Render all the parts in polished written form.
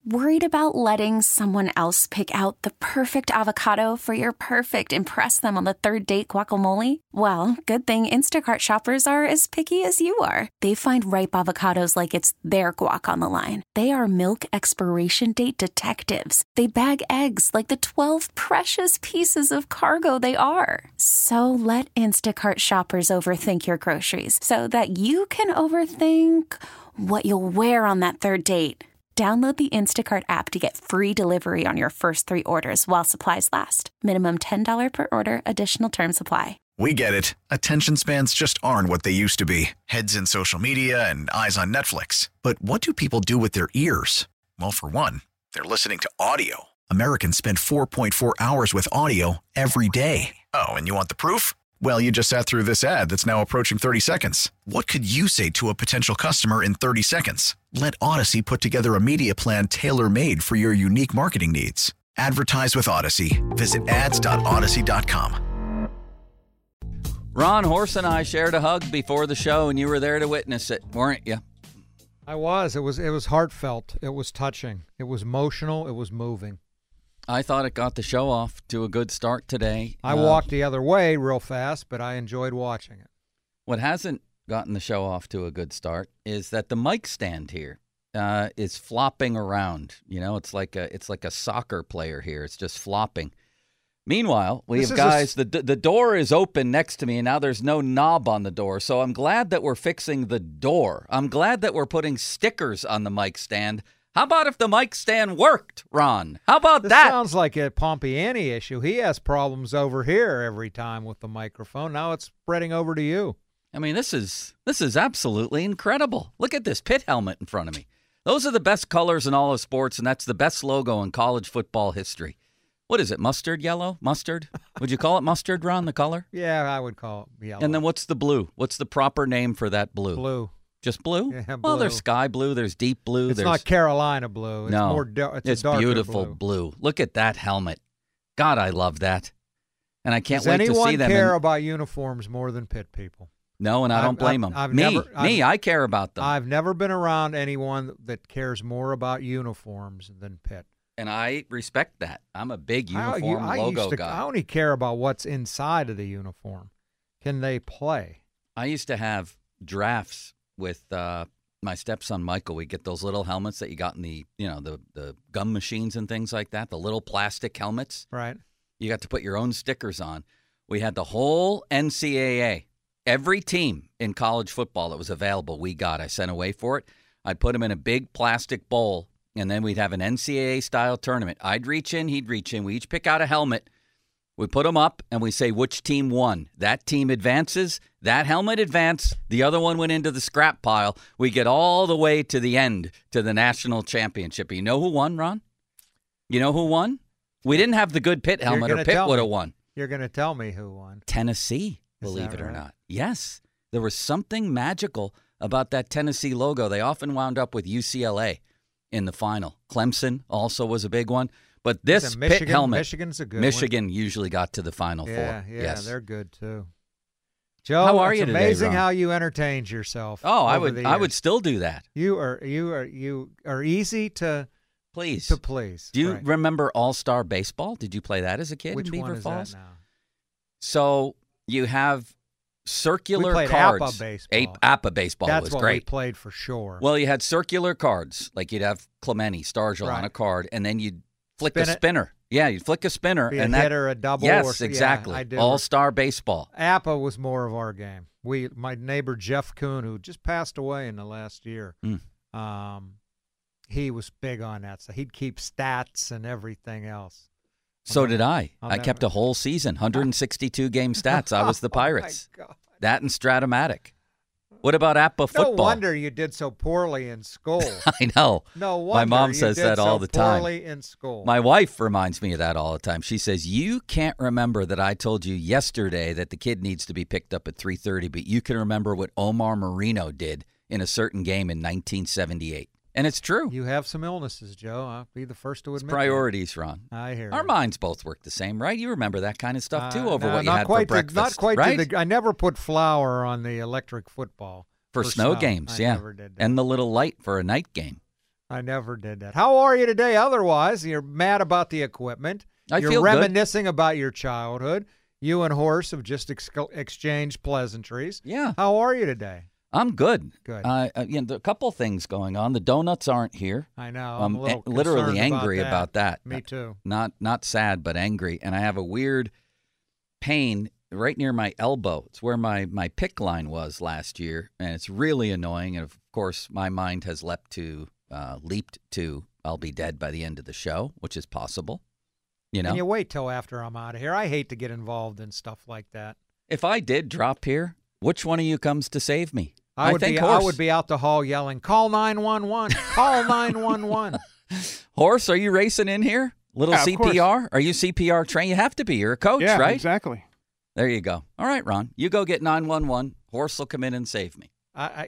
Worried about letting someone else pick out the perfect avocado for your perfect impress them on the third date guacamole? Well, good thing Instacart shoppers are as picky as you are. They find ripe avocados like it's their guac on the line. They are milk expiration date detectives. They bag eggs like the 12 precious pieces of cargo they are. So let Instacart shoppers overthink your groceries so that you can overthink what you'll wear on that third date. Download the Instacart app to get free delivery on your first 3 orders while supplies last. Minimum $10 per order. Additional terms apply. We get it. Attention spans just aren't what they used to be. Heads in social media and eyes on Netflix. But what do people do with their ears? Well, for one, they're listening to audio. Americans spend 4.4 hours with audio every day. Oh, and you want the proof? Well, you just sat through this ad that's now approaching 30 seconds. What could you say to a potential customer in 30 seconds? Let Odyssey put together a media plan tailor-made for your unique marketing needs. Advertise with Odyssey. Visit ads.odyssey.com. Ron, Horse, and I shared a hug before the show, and you were there to witness it, weren't you? I was. It was heartfelt. It was touching. It was emotional. It was moving. I thought it got the show off to a good start today. I walked the other way real fast, but I enjoyed watching it. What hasn't gotten the show off to a good start is that the mic stand here is flopping around. You know, it's like a soccer player here. It's just flopping. Meanwhile, we have guys, the door is open next to me, and now there's no knob on the door. So I'm glad that we're fixing the door. I'm glad that we're putting stickers on the mic stand. How about if the mic stand worked, Ron? How about that? This sounds like a Pompiani issue. He has problems over here every time with the microphone. Now it's spreading over to you. I mean, this is absolutely incredible. Look at this Pitt helmet in front of me. Those are the best colors in all of sports, and that's the best logo in college football history. What is it, mustard yellow? Mustard? Would you call it mustard, Ron, the color? Yeah, I would call it yellow. And then what's the blue? What's the proper name for that blue? Blue. Just blue? Yeah, blue. Well, there's sky blue, there's deep blue. It's not Carolina blue. It's no, it's a darker beautiful blue. Look at that helmet. God, I love that. And I can't wait to see them. Does anyone care about uniforms more than Pitt people? No, and I don't blame them. I care about them. I've never been around anyone that cares more about uniforms than Pitt. And I respect that. I'm a big uniform logo guy. I only care about what's inside of the uniform. Can they play? I used to have drafts with my stepson Michael. We get those little helmets that you got in the gum machines and things like that, the little plastic helmets. Right. You got to put your own stickers on. We had the whole NCAA, every team in college football that was available, we got. I sent away for it. I'd put them in a big plastic bowl, and then we'd have an NCAA-style tournament. I'd reach in, he'd reach in. We each pick out a helmet. We put them up, and we say which team won. That team advances. That helmet advanced. The other one went into the scrap pile. We get all the way to the end, to the national championship. You know who won, Ron? You know who won? We didn't have the good Pitt helmet, or Pitt would have won. You're going to tell me who won. Tennessee, believe it or not. Yes. There was something magical about that Tennessee logo. They often wound up with UCLA in the final. Clemson also was a big one. But this Pitt helmet, Michigan's a good Michigan usually got to the Final Four. Yeah, yes. They're good too. Joe, how are you today, amazing Ron? how you entertained yourself. Oh, I would still do that. You are easy to please. Do you remember All-Star Baseball? Did you play that as a kid in Beaver Falls? Which one is that now? So you have circular we played cards. APA baseball. APA baseball That's was what great. we played for sure. Well, you had circular cards, like you'd have Clemente, Stargell on a card, and then you'd flick a spinner. Yeah, you'd flick a spinner. Be and a hit or a double. Yes, exactly. Yeah, All-Star Baseball. APA was more of our game. My neighbor Jeff Kuhn, who just passed away in the last year, he was big on that. So he'd keep stats and everything else. So did I. I kept a whole season, 162 game stats. I was the Pirates. Oh my God. That and Stratomatic. What about APA football? No wonder you did so poorly in school. I know. No wonder my mom says that all the time. Poorly in school. My wife reminds me of that all the time. She says, you can't remember that I told you yesterday that the kid needs to be picked up at 3:30, but you can remember what Omar Marino did in a certain game in 1978. And it's true. You have some illnesses, Joe. I'll be the first to admit. It's priorities, Ron. I hear Our you. minds both work the same, right? You remember that kind of stuff, too, over what you had for breakfast, not quite right? I never put flour on the electric football. For snow games, yeah. Never did that. And the little light for a night game. I never did that. How are you today otherwise? You're mad about the equipment. I You're feel reminiscing about your childhood. You and Horse have just exchanged pleasantries. Yeah. How are you today? I'm good. Good. A couple things going on. The donuts aren't here. I know. I'm a little literally concerned angry about that. Me too. Not sad, but angry. And I have a weird pain right near my elbow. It's where my PICC line was last year, and it's really annoying. And, of course, my mind has leaped to I'll be dead by the end of the show, which is possible. You know? And you wait till after I'm out of here. I hate to get involved in stuff like that. If I did drop here, which one of you comes to save me? I would be out the hall yelling, "Call 911! Call 911!" Horse, are you racing in here? Little CPR? Are you CPR trained? You have to be. You're a coach, yeah, right? Exactly. There you go. All right, Ron. You go get 911. Horse will come in and save me.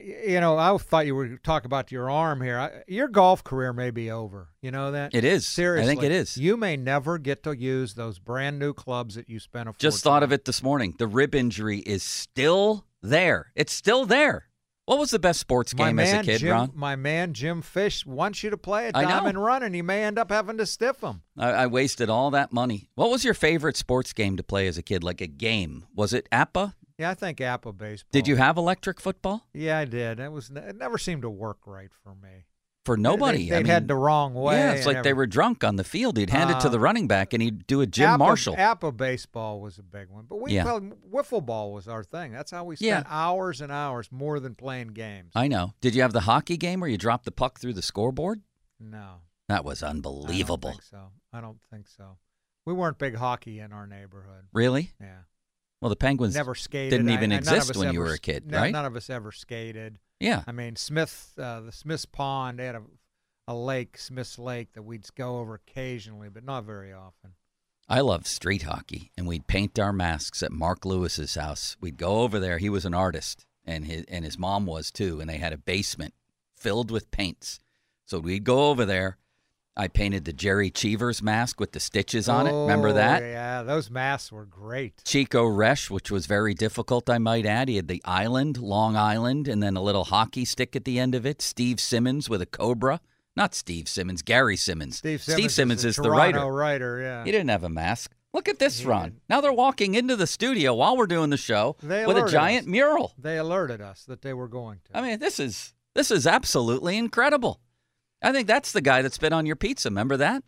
I thought you were talking about your arm here. Your golf career may be over. You know that? It is. Seriously. I think it is. You may never get to use those brand new clubs that you spent a fortune Just thought on. of it this morning. The rib injury is still there. It's still there. What was the best sports game as a kid, Ron? My man Jim Fish wants you to play a I know. diamond run, and you may end up having to stiff him. I wasted all that money. What was your favorite sports game to play as a kid, like a game? Was it APBA? Yeah, I think Apple baseball. Did you have electric football? Yeah, I did. It never seemed to work right for me. For nobody. They'd head the wrong way. Yeah, it's like they were drunk on the field. He'd hand it to the running back, and he'd do a Jim Marshall. Apple baseball was a big one. But wiffle ball was our thing. That's how we spent hours and hours more than playing games. I know. Did you have the hockey game where you dropped the puck through the scoreboard? No. That was unbelievable. I don't think so. We weren't big hockey in our neighborhood. Really? Yeah. Well, the Penguins never skated. didn't even exist when you were a kid, right? None of us ever skated. Yeah. I mean, the Smith's Pond, they had a lake, Smith's Lake, that we'd go over occasionally, but not very often. I loved street hockey, and we'd paint our masks at Mark Lewis's house. We'd go over there. He was an artist, and his mom was too, and they had a basement filled with paints. So we'd go over there. I painted the Jerry Cheevers mask with the stitches on it. Remember that? Yeah, those masks were great. Chico Resch, which was very difficult, I might add. He had the island, Long Island, and then a little hockey stick at the end of it. Steve Simmons with a cobra. Not Steve Simmons, Gary Simmons. Steve Simmons is the writer. writer, yeah. He didn't have a mask. Look at this, Ron. Now they're walking into the studio while we're doing the show with a giant mural. They alerted us that they were going to. I mean, this is absolutely incredible. I think that's the guy that's been on your pizza. Remember that?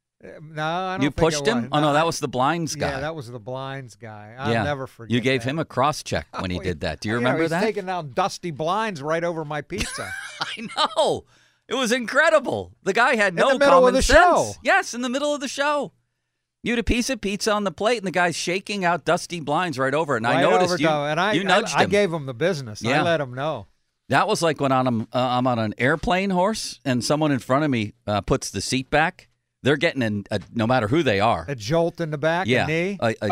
No, I don't You think pushed it him? was. Oh, no, that was the blinds guy. Yeah, that was the blinds guy. I'll never forget You gave that. him a cross-check when he did that. Do you remember he's that? taking down dusty blinds right over my pizza. I know. It was incredible. The guy had no in the middle common of the sense. show. Yes, in the middle of the show. You had a piece of pizza on the plate, and the guy's shaking out dusty blinds right over it. And I noticed you nudged him. I gave him the business. Yeah. I let him know. That was like when I'm on an airplane, Horse, and someone in front of me puts the seat back. They're getting no matter who they are. A jolt in the back, a knee?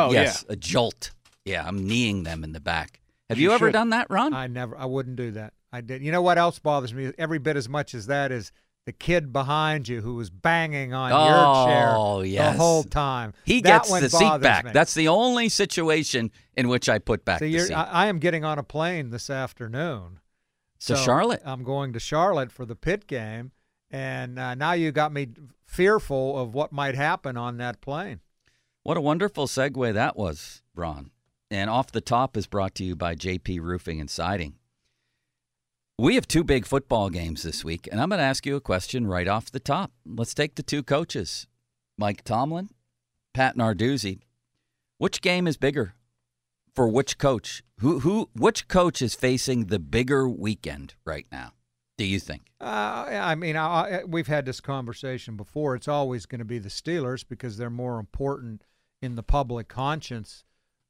A jolt. Yeah, I'm kneeing them in the back. Have you ever done that, Ron? I wouldn't do that. I did. You know what else bothers me every bit as much as that is the kid behind you who was banging on your chair the whole time. He gets the seat back. That's the only situation in which I put back the seat. I am getting on a plane this afternoon. To Charlotte? I'm going to Charlotte for the Pitt game, and now you got me fearful of what might happen on that plane. What a wonderful segue that was, Ron. And Off the Top is brought to you by JP Roofing and Siding. We have two big football games this week, and I'm going to ask you a question right off the top. Let's take the two coaches, Mike Tomlin, Pat Narduzzi. Which game is bigger for which coach? Which coach is facing the bigger weekend right now, do you think? We've had this conversation before. It's always going to be the Steelers because they're more important in the public conscience.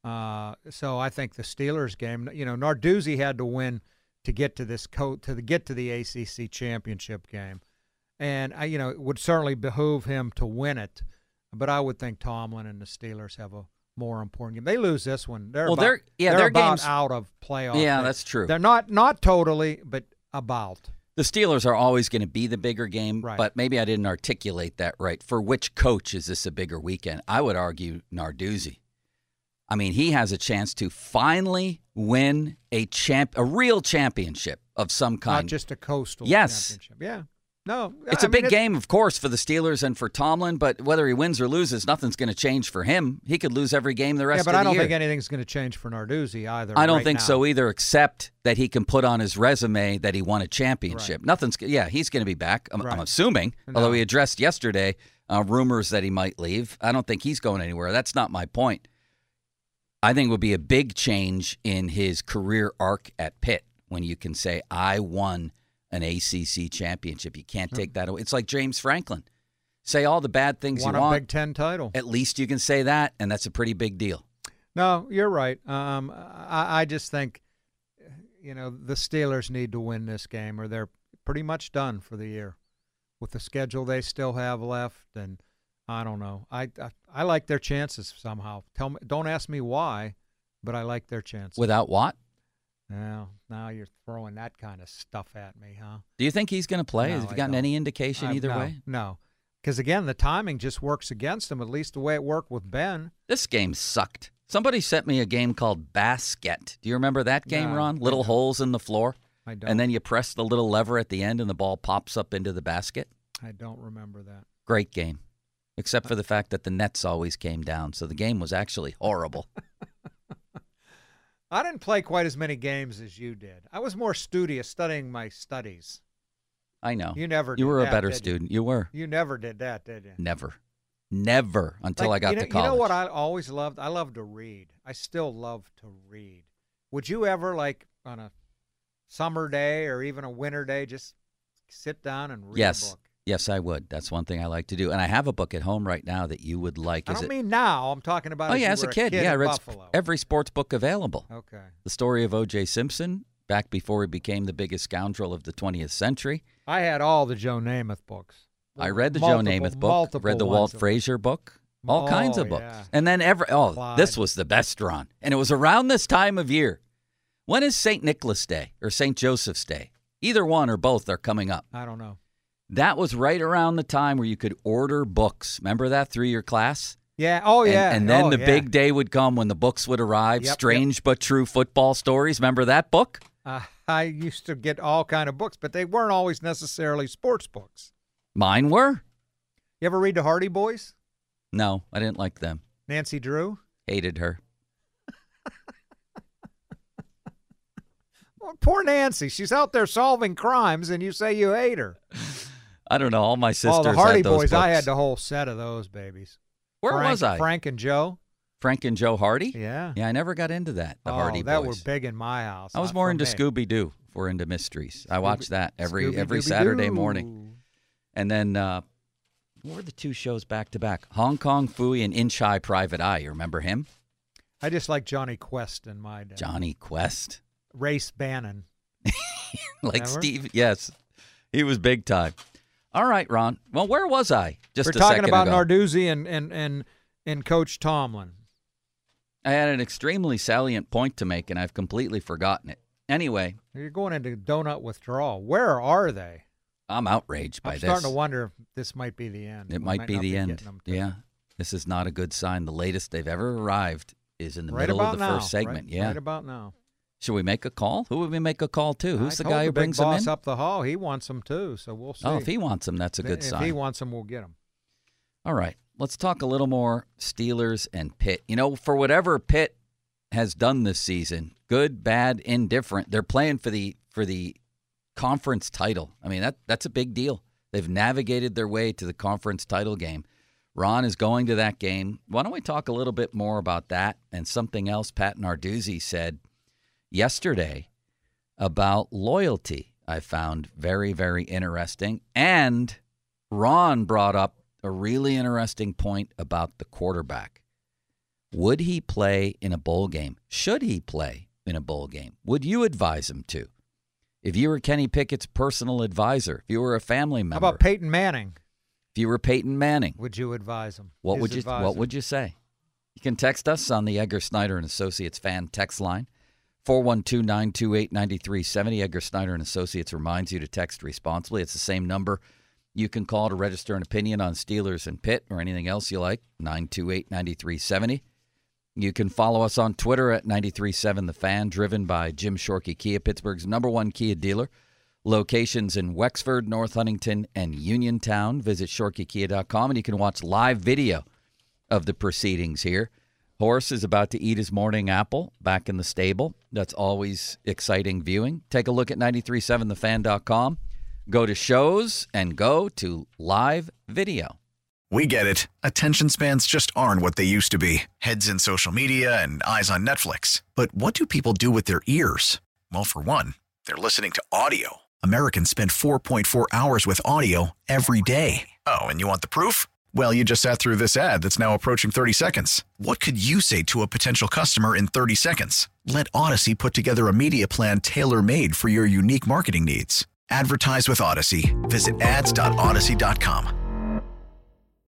So I think the Steelers game, Narduzzi had to win to get to the ACC championship game. And it would certainly behoove him to win it. But I would think Tomlin and the Steelers have a more important game. They lose this one. They're about out of playoff. Yeah, that's true. They're not totally, but about. The Steelers are always going to be the bigger game, right. But maybe I didn't articulate that right. For which coach is this a bigger weekend? I would argue Narduzzi. I mean, he has a chance to finally win a real championship of some kind. Not just a coastal championship. Yeah. No. It's a big game, of course, for the Steelers and for Tomlin, but whether he wins or loses, nothing's going to change for him. He could lose every game the rest of the year. Yeah, but I don't think anything's going to change for Narduzzi either. I don't think so either, except that he can put on his resume that he won a championship. Right. He's going to be back, I'm assuming, although he addressed yesterday rumors that he might leave. I don't think he's going anywhere. That's not my point. I think it would be a big change in his career arc at Pitt when you can say, I won an ACC championship. You can't take that away. It's like James Franklin. Say all the bad things you want. Won a Big Ten title. At least you can say that, and that's a pretty big deal. No, you're right. I just think, the Steelers need to win this game, or they're pretty much done for the year with the schedule they still have left. And I don't know. I like their chances somehow. Don't ask me why, but I like their chances. Without Watt? Now you're throwing that kind of stuff at me, huh? Do you think he's going to play? No, Have you gotten any indication either way? No. Because, again, the timing just works against him, at least the way it worked with Ben. This game sucked. Somebody sent me a game called Basket. Do you remember that game, Ron? Little holes in the floor. I don't. And then you press the little lever at the end and the ball pops up into the basket. I don't remember that. Great game, except for the fact that the nets always came down. So the game was actually horrible. I didn't play quite as many games as you did. I was more studious, studying my studies. I know. You never did You were that, a better did student. You were. You never did that, did you? Never until I got to college. You know what I always loved? I love to read. I still love to read. Would you ever, like, on a summer day or even a winter day, just sit down and read a book? Yes, I would. That's one thing I like to do. And I have a book at home right now that you would like. I don't mean now. I'm talking about as a kid. Yeah, I read Buffalo. Every sports book available. Okay. The story of O.J. Simpson, back before he became the biggest scoundrel of the 20th century. I had all the Joe Namath books. I read the Joe Namath book. Read the Walt Frazier book. All kinds of books. Yeah. And then this was the best, Ron. And it was around this time of year. When is St. Nicholas Day or St. Joseph's Day? Either one or both are coming up. I don't know. That was right around the time where you could order books. Remember that through your class? Yeah. Oh, yeah. And then the big day would come when the books would arrive. Strange but True Football Stories. Remember that book? I used to get all kind of books, but they weren't always necessarily sports books. Mine were. You ever read the Hardy Boys? No, I didn't like them. Nancy Drew? Hated her. Well, poor Nancy. She's out there solving crimes, and you say you hate her. I don't know. All my sisters the Hardy had those Boys, books. I had the whole set of those babies. Where was I? Frank and Joe. Frank and Joe Hardy? Yeah. Yeah, I never got into that, the Hardy Boys. That were big in my house. I was more into Scooby-Doo if we're into mysteries. I watched that every Saturday morning. And then, what were the two shows back-to-back? Hong Kong Phooey and Inch High Private Eye. You remember him? I just like Johnny Quest in my day. Johnny Quest? Race Bannon. Like remember? Steve, yes. He was big time. All right, Ron. Well, where was I just a second ago? We're talking about Narduzzi and Coach Tomlin. I had an extremely salient point to make, and I've completely forgotten it. Anyway. You're going into donut withdrawal. Where are they? I'm outraged by this. I'm starting to wonder if this might be the end. It might be the end. Yeah. This is not a good sign. The latest they've ever arrived is in the middle of the first segment. Yeah. Right about now. Should we make a call? Who would we make a call to? Who's the guy who brings them in? The big boss up the hall. He wants them too, so we'll see. Oh, if he wants them, that's a good sign. If he wants them, we'll get them. All right. Let's talk a little more Steelers and Pitt. You know, for whatever Pitt has done this season, good, bad, indifferent, they're playing for the conference title. I mean, that's a big deal. They've navigated their way to the conference title game. Ron is going to that game. Why don't we talk a little bit more about that and something else Pat Narduzzi said yesterday about loyalty? I found very, very interesting. And Ron brought up a really interesting point about the quarterback. Would he play in a bowl game? Should he play in a bowl game? Would you advise him to? If you were Kenny Pickett's personal advisor, if you were a family member. How about Peyton Manning? If you were Peyton Manning. Would you advise him? What would you say? You can text us on the Egger Snyder and Associates fan text line, 412-928-9370. Egger Snyder and Associates reminds you to text responsibly. It's the same number you can call to register an opinion on Steelers and Pitt or anything else you like, 928-9370. You can follow us on Twitter at 93.7 The Fan, driven by Jim Shorkey Kia, Pittsburgh's #1 Kia dealer, Locations in Wexford, North Huntington, and Uniontown. Visit ShorkeyKia.com, and you can watch live video of the proceedings here. Horse is about to eat his morning apple back in the stable. That's always exciting viewing. Take a look at 937thefan.com. Go to shows and go to live video. We get it. Attention spans just aren't what they used to be. Heads in social media and eyes on Netflix. But what do people do with their ears? Well, for one, they're listening to audio. Americans spend 4.4 hours with audio every day. Oh, and you want the proof? Well, you just sat through this ad that's now approaching 30 seconds. What could you say to a potential customer in 30 seconds? Let Odyssey put together a media plan tailor-made for your unique marketing needs. Advertise with Odyssey. Visit ads.odyssey.com.